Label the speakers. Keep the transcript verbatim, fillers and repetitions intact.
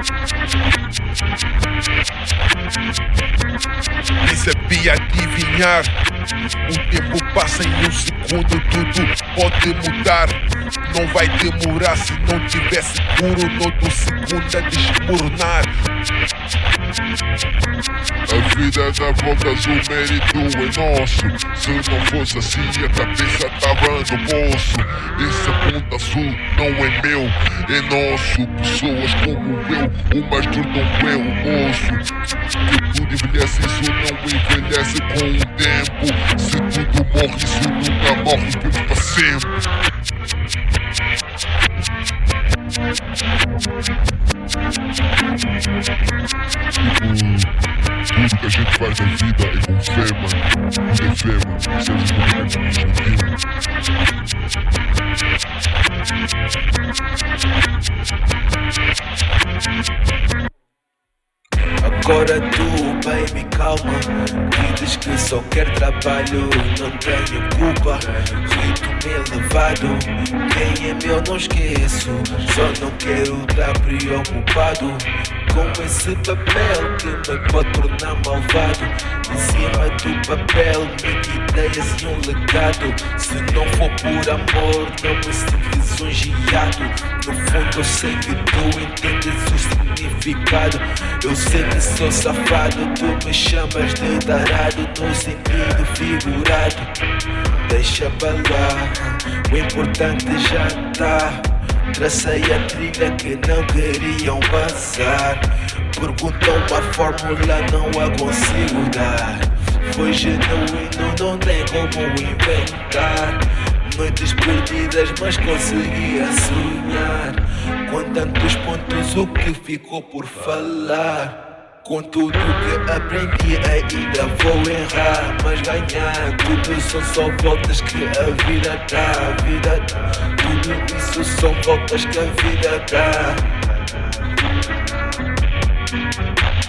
Speaker 1: Nem sabia adivinhar. O tempo passa em um segundo, tudo pode mudar. Não vai demorar se não tiver seguro. No outro segundo a desmoronar.
Speaker 2: A vida dá voltas, o mérito é nosso. Se não fosse assim a cabeça tava no bolso. Esse ponto azul não é meu, é nosso. Pessoas como eu, o mais duro não é o osso. Que tudo envelhece, isso não envelhece com o tempo. Se tudo morre, isso nunca morre, vive pra sempre. Tipo, tudo que a gente faz na vida é com fé, mano. Tudo é fé, mano. Seja como é que nos motivos.
Speaker 3: Agora tu, baby, calma. Diz que só quer trabalho, não tenho culpa. Ritmo elevado, quem é meu não esqueço. Só não quero estar preocupado com esse papel que me pode tornar malvado. Em cima do papel, mete ideias e um legado. Se não for por amor, não me sinto lisonjeado. No fundo eu sei que tu entendes o significado. Eu sei que sou safado, tu me chamas de tarado no sentido figurado. Deixa balar, o importante já tá. Tracei a trilha que não queriam passar. Perguntam a fórmula, não a consigo dar. Foi genuíno, não tem como inventar. Noites perdidas, mas conseguia sonhar. Com tantos pontos, o que ficou por falar? Com tudo que aprendi ainda vou errar, mas ganhar tudo são só voltas que a vida dá, a vida dá. Tudo isso são voltas que a vida dá.